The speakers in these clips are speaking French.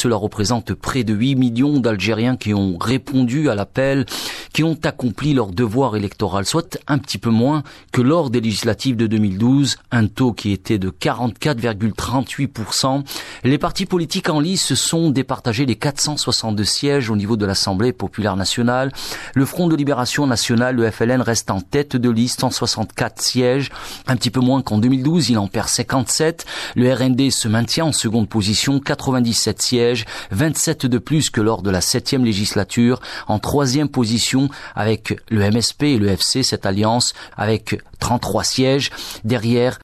cela représente près de 8 millions d'Algériens qui ont répondu à l'appel, qui ont accompli leur devoir électoral, soit un petit peu moins que lors des législatives de 2012, un taux qui était de 44,38%. Les partis politiques en lice se sont départagés les 462 sièges au niveau de l'Assemblée populaire nationale. Le Front de libération nationale, le FLN, reste en tête de liste, 164 sièges, un petit peu moins qu'en 2012, il en perd 57. Le RND se maintient en seconde position, 97 sièges, 27 de plus que lors de la 7e législature. En troisième position avec le MSP et le FC, cette alliance, avec 33 sièges. Derrière,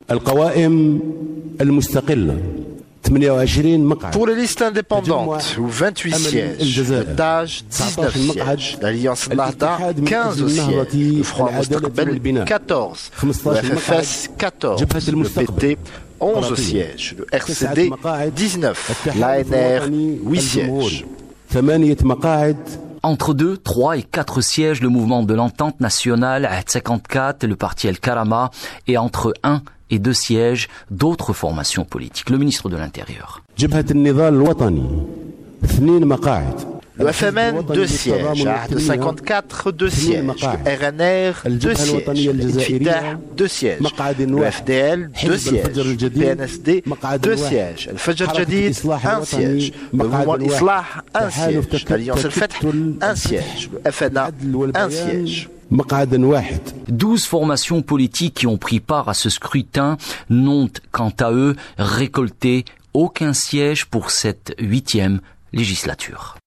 pour les listes indépendantes, 28 sièges, le TAJ 19 sièges, l'Alliance Nahda 15 sièges, le Front Mustaqbel 14, le FFS 14, le PT 11 sièges, le RCD 19, l'ANR 8 sièges. Entre 2, 3 et 4 sièges, le mouvement de l'entente nationale, Ahd 54, le parti El Karama, et entre 1 et 2 sièges, d'autres formations politiques. Le ministre de l'Intérieur. Le FMN, 2 sièges, Ahd 54, 2 sièges, le RNR, 2 sièges, l'Infitah, 2 sièges, le FDL, 2 sièges, le PNSD, 2 sièges, le Fajr Jadid, 1 siège, le mouvement Islah, 1 siège, l'Alliance El Fath, 1 siège, le FNA, 1 siège. 12 formations politiques qui ont pris part à ce scrutin n'ont, quant à eux, récolté aucun siège pour cette 8e législature.